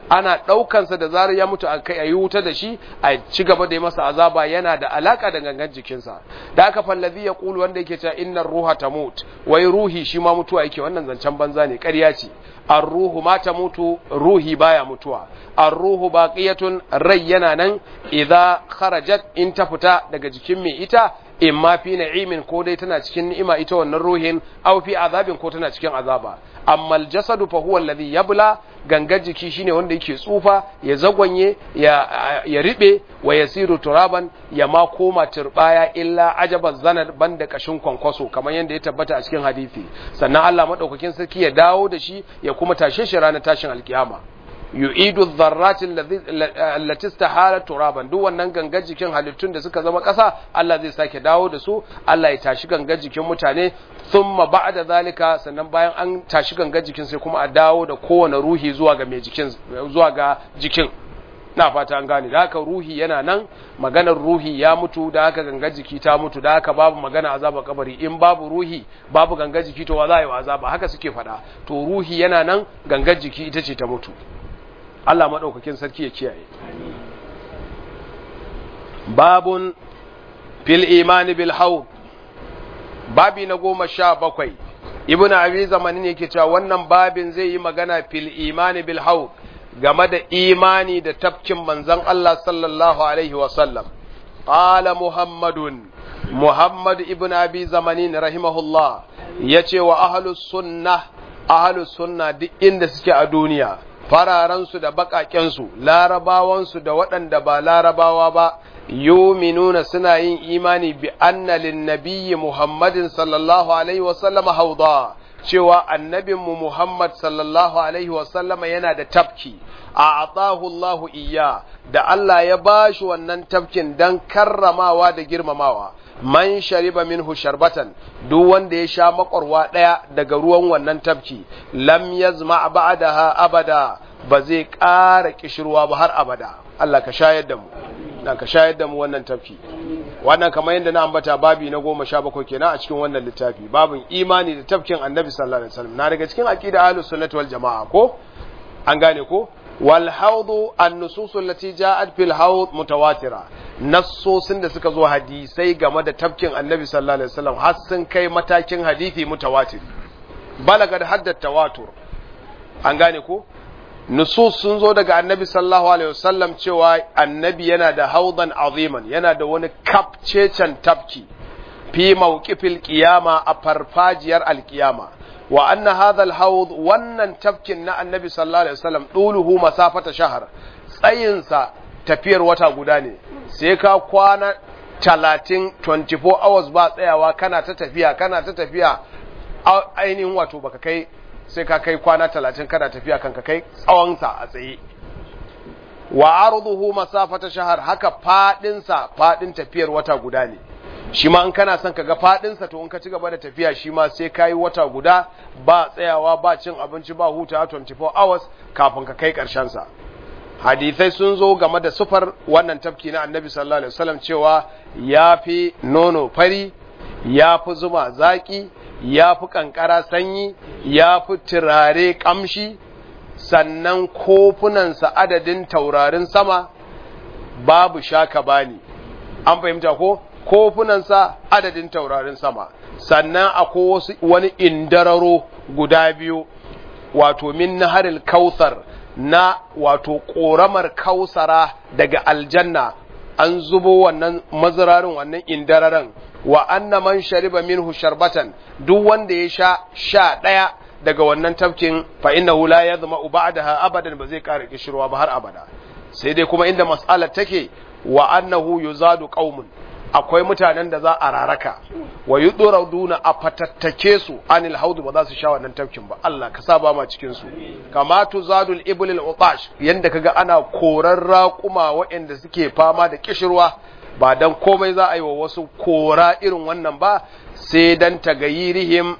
ana ɗaukansa da zarar ya mutu a kai a yi wuta da shi a ci gaba da yi masa azaba yana da alaka da gangan jikinsa da aka fallazi ya kulu wanda yake cewa innar ruha tamut wai ruhi shi ma mutuwa yake wannan zancen banza ne ƙarya ce ar-ruhu ma tamutu ruhi baya mutuwa ar-ruhu baqiyatun rai yana nan idza kharajat in ta fita daga jikin mai ita in ma fi na'imin ko dai tana cikin ni'ima ita wannan ruhin aw fi azabin ko tana cikin azaba amma al-jasadu fa huwa alladhi yabla gangar jiki shine wanda yake tsufa ya zagwanye ya ya ribe wa yasiru turaban ya ma koma turbaya illa ajaban zanar banda kashin kwankwaso kamar yanda ya tabbata a cikin hadisi sannan Allah madaukakin sarki ya dawo da shi ya kuma tashe shi ranar tashin alkiyama yu'idu dharrati allati istahalat turaban duk wannan gangar jikin halittun da suka zama ƙasa Allah zai sake dawo da su Allah ya tashi gangar jikin mutane thumma ba'da zalika sannan bayan an tashi gangar jikin sai kuma a dawo da kowane ruhi zuwa ga mai jikin zuwa ga jikin na fata an gane da haka ruhi yana nan maganar ruhi ya mutu da haka gangar jiki ta mutu da haka babu magana azaba kabari in babu ruhi babu gangar jiki to wa za a yi wa azaba haka suke faɗa to ruhi yana nan gangar jiki ita ce ta mutu Allah maɗaukakin sarki ya kiyaye. Babun fil imani bil haud babi na goma sha bakwai Ibn Abi Zamani ne ke cewa wannan babin zai yi magana fil imani bil haud game da imani da tafkin manzon Allah sallallahu alaihi wa sallam. Qala Muhammadun Muhammad ibn Abi Zamani rahimahullah yace wa ahlus sunnah ahlus sunnah duk inda suke a duniya fararansu da baƙaƙensu, larabawansu da waɗanda ba larabawa ba, yuminuna suna yin imani bi anna lin nabiyyi Muhammadin sallallahu alaihi wasallama hauda, cewa annabinmu Muhammad sallallahu alaihi wasallama yana da tafki, a atahu Allahu iya, da Allah ya bashi wannan tafkin don karramawa da girmamawa. Man shariba minhu sharbatan duk wanda ya sha makwarwa daya daga ruwan wannan tafki lam yazma ba'daha abada ba zai ƙara kishirwa ba har abada Allah ka shayar da mu dan ka shayar da mu wannan tafki wannan kamar yadda na ambata babi na goma sha bakwai kenan a cikin wannan littafi babin imani da tafkin annabi sallallahu alaihi wasallam na daga cikin aqida ahlus sunnati wal jamaa ko an gane ko wal haudu an-nusus allati ja'at fil haud mutawatira nassosin da suka zo hadisai game da tafkin annabi sallallahu alaihi wasallam har sun kai matakin hadisi mutawatir balaga da haddat tawatur an gane ko nusus sun zo daga annabi sallallahu alaihi wasallam cewa annabi yana da haudan aziman yana da wani kafcecen tafki fi mawqifil qiyama a farfajiyar alqiyama wa anna hadha alhawd wannan tafkin na annabi sallallahu alaihi wasallam duluhu masafata shahar tsayinsa tafiyar wata guda ne sai ka kwana talatin twenty-four hours ba tsayawa kana ta tafiya kana ta tafiya ainihin wato baka kai sai ka kai kwana talatin kana tafiya kanka kai tsawonsa a tsaye wa arduhu masafata shahar haka fadinsa fadin tafiyar wata guda ne shi ma in kana son ka ga fadinsa to in ka ci gaba da tafiya shi ma sai kai wata guda ba tsayawa ba cin abinci ba hutawa twenty-four hours kafin ka kai karshen sa hadisai sun zo game da sufar wannan tafki na annabi sallallahu alaihi wasallam cewa yafi nono fari yafi zuma zaki yafi kankara sanyi yafi turare kamshi sannan kofunansa adadin taurarin sama babu shaka bani an fahimta ko kofunansa adadin taurarin sama sannan akwai wasu wani indararo guda biyu wato min naharil kautsar na wato ƙoramar kausara daga aljanna an zubo wannan mazirarin wannan indararan wa anna man shariba minhu sharbatan duk wanda ya sha sha daya daga wannan tafkin fa innahu la yadhma ba'daha abadan ba zai ƙara kishirwa ba har abada sai dai kuma inda mas'alar take wa annahu yuzadu qaumun akwai mutanen da za a raraka wa yudraduna a fatattake su anil haudu ba za su sha wannan tafkin ba Allah ka saba ma cikin su kama tuzadul iblil utash yanda kaga ana koran raquma waɗanda suke fama da kishirwa ba dan komai za a yi wa wasu kora irin wannan ba sai dan tagayirihim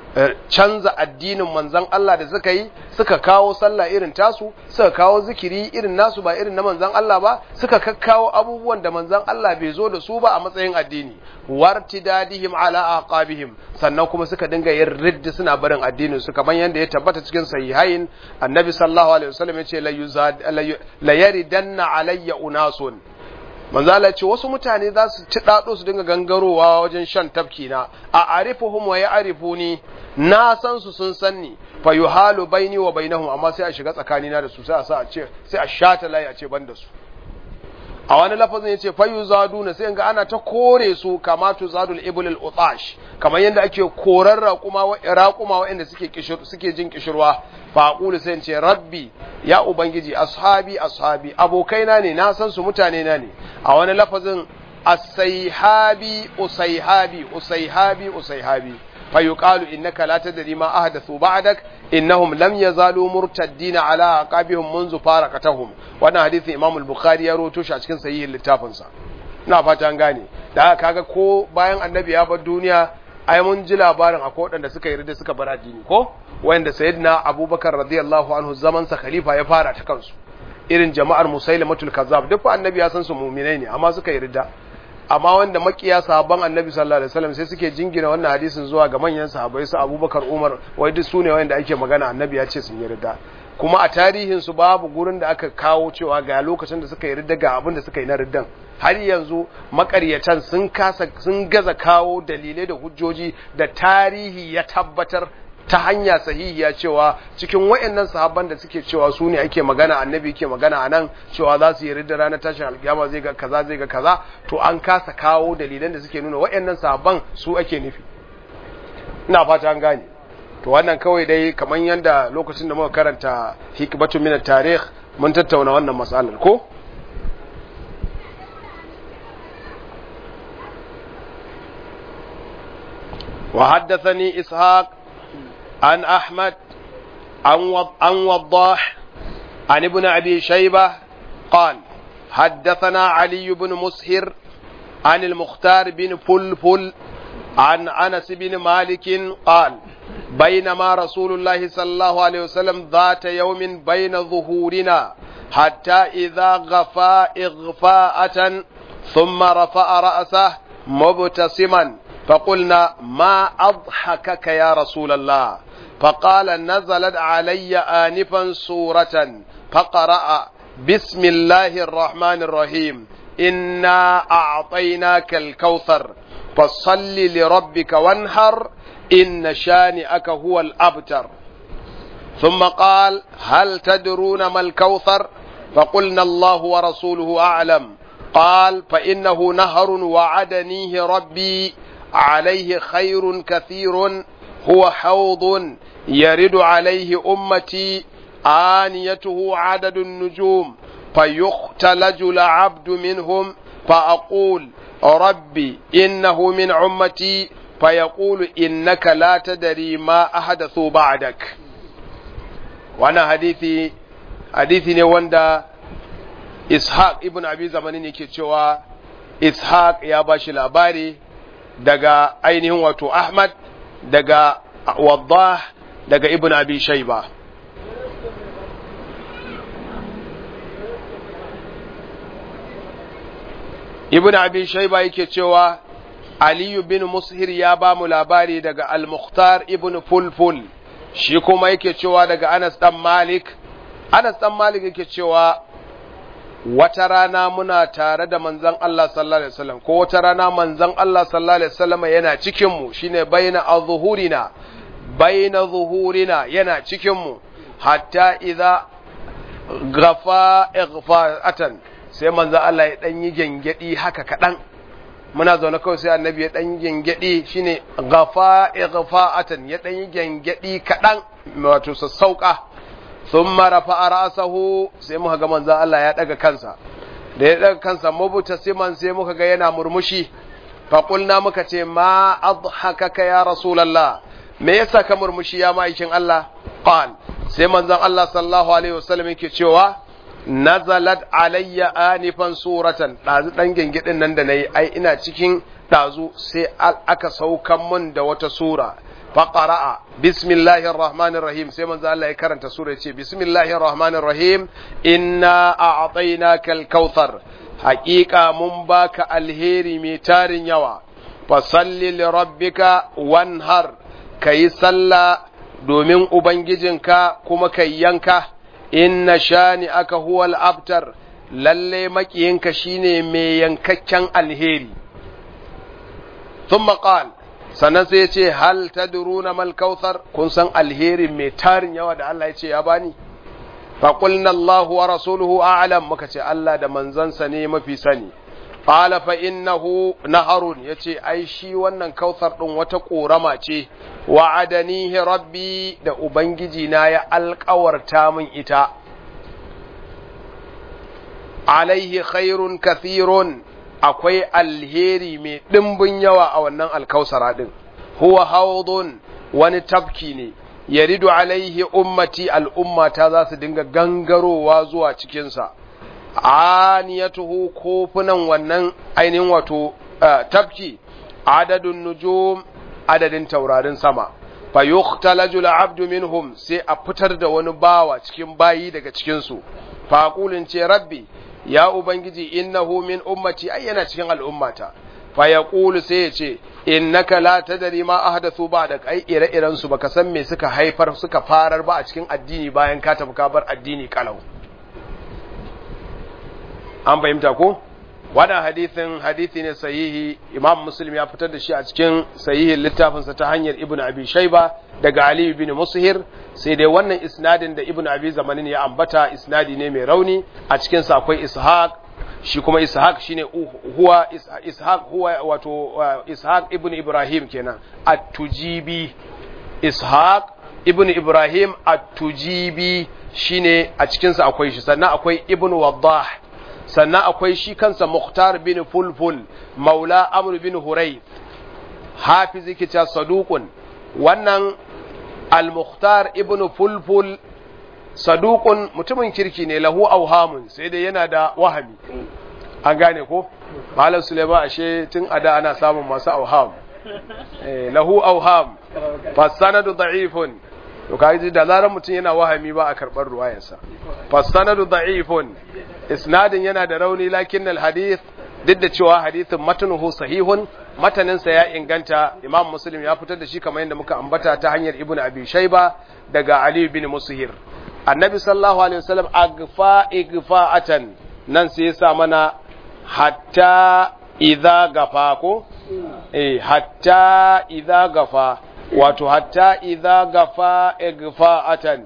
canza addinin manzon Allah da suka yi, suka kawo sallah irin tasu, suka kawo zikiri irin nasu ba irin na manzon Allah ba, suka kakkawo abubuwan da manzon Allah bai zo da su ba a matsayin addini, wartidadihim ala aqabihim, sannan kuma suka dinga yin ridda suna barin addinin su, kamar yanda ya tabbata cikin sahihain annabi sallallahu alaihi wasallam yace la yuzad la yaridanna alayya unasun, manzo Allah ce wasu mutane za su ci dado su dinga gangarowa wajen shan tafki na, a arifuhum wa ya'rifuni, na san su sun san ni, fa yuhalu baini wa bainahum, amma sai a shiga tsakanina da su, sai a sa a ce sai a shata layi a ce ban da su. A wani lafazin yace fa yuzaduna, sai ga ana ta kore su kama tuzadul ibul utash, kamar yanda ake korar raquma wa raquma wanda suke kishir suke jin kishirwa. Fa aqulu sai in ce rabbi ya ubangiji, ashabi ashabi, abokaina ne, na san su mutane na ne. A wani lafazin as-sayhabi usayhabi usayhabi usayhabi, fa yuqalu innaka la tadri ma ahdathu ba'dak innahum lam yazalu murtaddina ala aqabihim منذ faraqatahum. Wannan hadisin Imam al-Bukhari ya rawaito shi a cikin sahihin littafin sa. Ina fata an gane. Da haka kaga ko bayan annabi ya bar duniya, ai mun ji labarin akwai wadanda suka yarda suka bar addini ko wanda sayyidina Abubakar radiyallahu anhu zaman sa khalifa ya fara ta kansu, irin jama'ar Musailamatul Kazzab, duk annabi ya san su mu'minai ne amma suka yarda. Amma wanda makiya sahabban annabi sallallahu alaihi wasallam sai suke jingina wannan hadisin zuwa ga manyan sahabbai su Abubakar, Umar, wai duk sune wanda ake magana annabi ya ce sun yarda. Kuma a tarihin su babu gurin da aka kawo cewa ga lokacin da suka yarda ga abin da suka yi na riddan. Har yanzu makaryatan sun kasa sun gaza kawo dalilai da hujjoji da tarihi ya tabbatar ta hanya sahihiya cewa cikin wayannan sahabban da suke cewa su ne ake magana annabi yake magana anan cewa za su yi ridda ranar tashin alkiyama zai ga kaza zai ga kaza, to an kasa kawo dalilan da suke nuna wayannan sahabban su ake nufi. Ina fata an gane. To wannan kawai dai kaman yanda lokacin da muka karanta hikmatu min at-tarikh mun tattauna wannan mas'alar ko. wa haddathani ishaq عن أحمد عن وضاح عن ابن أبي شيبة قال حدثنا علي بن مسهر عن المختار بن فلفل عن أنس بن مالك قال بينما رسول الله صلى الله عليه وسلم ذات يوم بين ظهورنا حتى إذا غفا إغفاءة ثم رفع رأسه مبتسما فقلنا ما أضحكك يا رسول الله؟ فقال نزلت علي آنفا سورة فقرأ بسم الله الرحمن الرحيم إنا أعطيناك الكوثر فصل لربك وانحر إن شانئك هو الأبتر. ثم قال هل تدرون ما الكوثر؟ فقلنا الله ورسوله أعلم. قال فإنه نهر وعدنيه ربي عليه خير كثير هو حوض يرد عليه أمتي آنيته عدد النجوم فيختلج العبد منهم فأقول ربي إنه من أمتي فيقول إنك لا تدري ما أحدثوا بعدك. وانا حديثي حديثي نواندا إسحاق ابن أبي زمانين كتشوا إسحاق يا باشي الأباري daga ainihin wato Ahmad, daga Waddah, daga Ibn Abi Shayba. Ibn Abi Shayba yake cewa Aliyu bin Mushir ya ba mu labari daga Al-Mukhtar ibn Fulful, shi kuma yake cewa daga Anas dan Malik. Anas dan Malik yake cewa wata rana muna tare da manzon Allah sallallahu alaihi wasallam, ko wata rana manzon Allah sallallahu alaihi wasallam yana cikin mu, shine baina azhurina, baina zuhurina, yana cikin mu, hatta idza ghafa ighfa'atan, sai manzon Allah ya dan yi gengedi haka kadan. Muna zaune kawai sai annabi ya dan gengedi, shine ghafa ighfa'atan, ya dan yi gengedi kadan, wato sassauka. Thumma rafa'a ra'sahu, sai muka ga manzon Allah ya daga kansa, da ya daga kansa mubtasiman, sai muka ga yana murmushi. Fa qulna, muka ce ma adhakaka ya rasulullah, me yasa ka murmushi ya ma'aikin Allah? Qal, sai manzon Allah sallallahu alaihi wasallam yake cewa nazalat alayya anifan suratan dazu dan gengedin nan da nayi ai ina cikin dazu sai aka saukan mun da wata sura fa qara'a bismillahir rahmanir rahim sai manzo Allah ya karanta sura yace bismillahir rahmanir rahim inna a'tainaka al-kautsar haqiqa mun baka alheri mai tarin yawa fa salli li rabbika wanhar kai salla domin ubangijinka kuma kai yanka inna shani aka huwal abtar lalle makiyinka shine mai yankakken alheri thumma qala sannan sai yace hal tadruna mal kautsar kun san alheri mai tarin yawa da Allah yace ya bani fa qulna Allahu wa rasuluhu a'lam muka ce Allah da manzansa ne mafi sani qala fa innahu naharun yace ai shi wannan kautsar din wata korama ce wa'adanihi rabbi da ubangiji na ya alƙawarta min ita alaihi khairun kathirun akwai alheri mai dimbin yawa a wannan alkausara din huwa hawdun wani tafki ne yaridu alaihi ummati al'ummata za su dinga gangarowa zuwa cikin sa aniyatuhu kofunan wannan ainihin wato tafki adadun nujum adadin taurarin sama fa yukhtalaju al-abdu minhum sai a fitar da wani bawa cikin bayi daga cikin su fa qulin ce rabbi ya ubangiji innahu min ummati ayyana cikin al'ummata fa yaqulu sai ya ce innaka la tadri ma ahdathu ba'dak ai ire-iren su baka san me suka haifar suka farar ba a cikin addini bayan ka tafi ka bar addini kalau an fahimta ko wannan hadithin hadithi ne sahihi imam muslim ya fitar da shi a cikin sahihin littafinsa ta hanyar ibnu abi shayba daga ali ibn mushir sai dai wannan isnadin da ibnu abi zamanin ya ambata isnadi ne mai rauni a cikin sa akwai ishaq shi kuma ishaq shine huwa ishaq huwa wato ishaq ibnu ibrahim kenan at-tujibi ishaq ibnu ibrahim at-tujibi shine a cikin sa akwai shi sannan akwai ibnu waddah sannan akwai shi kansa Mukhtar bin Fulful Maula Amr bin Hurayth hafizi kita saduqun wannan al-Mukhtar ibn Fulful saduqun mutumin kirki ne lahu awhamun sai dai yana da wahami an gane ko Malam Sulaiman ashe tun ada ana samun masu awham eh lahu awham fa sanadu da'ifun to kaji da zaran mutum yana wahami ba a karbar ruwayarsa fa sanadu da'ifun isnadin yana da rauni lakin alhadith duk da cewa hadithin matanuhu sahihun mataninsa ya inganta imam muslim ya fitar da shi kamar yadda muka ambata ta hanyar ibnu abi shayba daga ali bin mushir annabi sallallahu alaihi wasallam agfa igfa'atan nan sai ya sa mana hatta idza gafa ko eh hatta idza gafa wato hatta idza gafa igfa'atan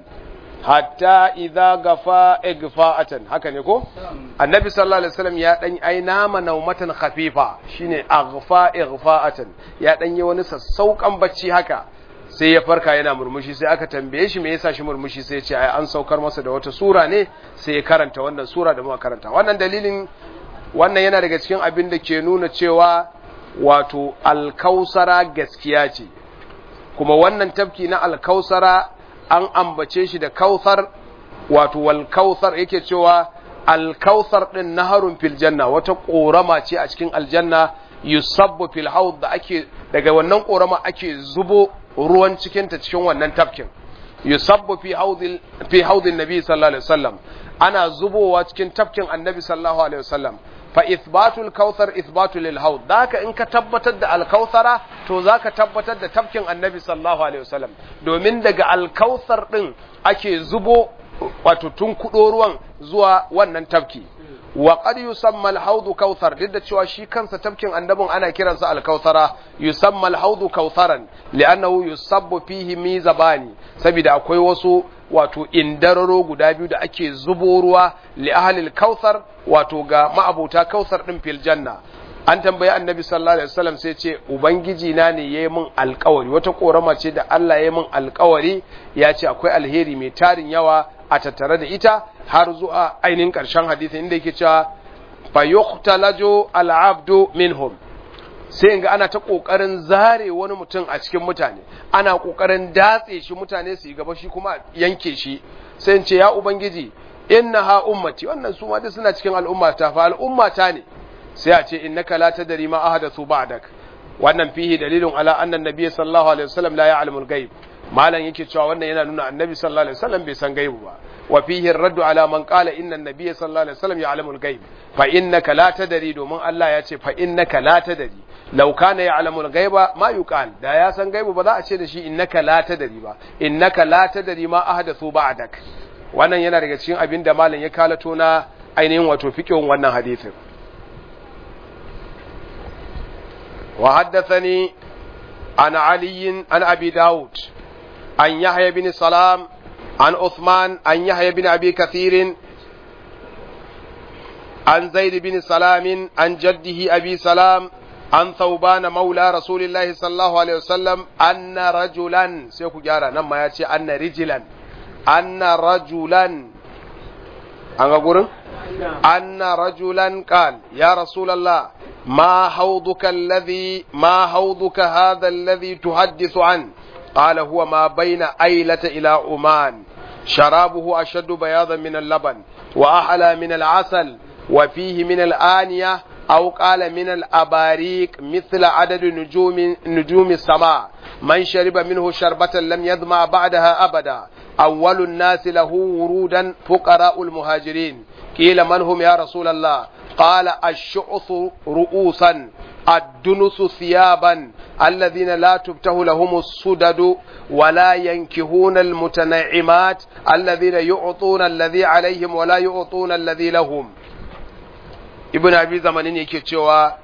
hatta idza gafa igfa'atan haka ne ko annabi sallallahu alaihi wasallam ya dan ai nama naumatan khafifa shine aghfa igfa'atan ya dan yi wani sassaukan bacci haka sai ya farka yana murmushi sai aka tambaye shi me yasa shi murmushi sai ya ce ai an saukar masa da wata sura ne sai ya karanta wannan sura da muka karanta wannan dalilin wannan yana daga cikin abin da ke nuna cewa wato alkausara gaskiya ce kuma wannan tafki na alkausara an ambace shi da kautsar wato wal kautsar yake cewa al kautsar din naharun fil janna wata korama ce a cikin aljanna yusabbu fil haud da ake daga wannan korama ake zubo ruwan cikin ta cikin wannan tafkin yusabbu fi haudil fi haudin nabi sallallahu alaihi wasallam ana zubowa cikin tafkin annabi sallallahu alaihi wasallam fa ithbatul kautsar ithbatu lil haud daka in ka tabbatar da al-kautsara to zaka tabbatar da tafkin annabi sallallahu alaihi wasallam domin daga al-kautsar din ake zubo wato tun kudo ruwan zuwa wannan tafki wa qad yusamma al-haud kautsar duk da cewa shi kansa tafkin annabin ana kiransa al-kautsara yusamma al-haud kautsaran li'annahu yusabbu fihi mizabani saboda akwai wasu wato indararo guda biyu da ake zubo ruwa li ahlil kautsar wato ga ma'abuta kautsar din fil janna an tambayi annabi sallallahu alaihi wasallam sai ce ubangiji na ne yayi min alƙawari wata korama ce da Allah yayi min alƙawari ya ce akwai alheri mai tarin yawa a tattare da ita har zuwa ainin ƙarshen hadisi inda yake cewa fa yuqtalaju al-abdu minhum sai in ga ana ta ƙoƙarin zare wani mutum a cikin mutane ana ƙoƙarin datse shi mutane su yi gaba shi kuma yanke shi sai in ce ya ubangiji innaha ummati wannan su ma duk suna cikin al'ummata fa al'ummata ne sai a ce innaka la tadri ma ahdathu ba'dak wannan fihi dalilun ala anna an-nabiy sallallahu alaihi wasallam la ya'lamu al-ghaib malan yake cewa wannan yana nuna annabi sallallahu alaihi wasallam bai san gaibu ba wa fihi ar-raddu ala man qala inna an-nabiy sallallahu alaihi wasallam ya'lamu al-ghaib fa innaka la tadri domin Allah ya ce fa innaka la tadri law kana ya'lamu al-ghaiba ma yuqal da ya san gaibu ba za a ce da shi innaka la tadri ba innaka la tadri ma ahdathu ba'dak wannan yana daga cikin abin da malam ya kalato na ainihin wato fiqhun wannan hadisin wa haddathani an ali an abi daud an yahya bin salam an uthman an yahya bin abi kathir an zaid bin salam an jaddihi abi salam an thawban maula rasulillahi sallallahu alaihi wasallam anna rajulan sai ku gyara nan ma ya ce anna rijlan anna rajulan an ga gurin anna rajulan qal ya rasulullah ma hawduka alladhi ma hawduka hadha alladhi tuhaddithu an qala huwa ma bayna aylata ila uman sharabuhu ashaddu bayadan min al-laban wa ahla min al-asal wa fihi min al-aniya أو قال من الأباريق مثل عدد نجوم نجوم السماء من شرب منه شربة لم يظمأ بعدها أبدا أول الناس له ورودا فقراء المهاجرين قيل من هم يا رسول الله قال الشعث رؤوسا الدنس ثيابا الذين لا تبته لهم السدد ولا ينكهون المتنعمات الذين يعطون الذي عليهم ولا يعطون الذي لهم ibn abi zamanin yake cewa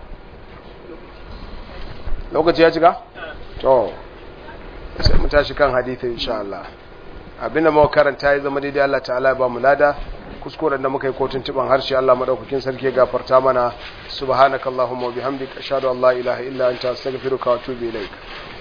lokaci ya cika to sai mu tashi kan hadisi insha Allah abinda muka karanta ya zama daidai Allah ta'ala ba mu lada kuskuren da muka yi kotun tiban harshe Allah madaukakin sarki ya gafarta mana subhanakallahumma wa bihamdika ashhadu an la ilaha illa anta astaghfiruka wa atubu ilaik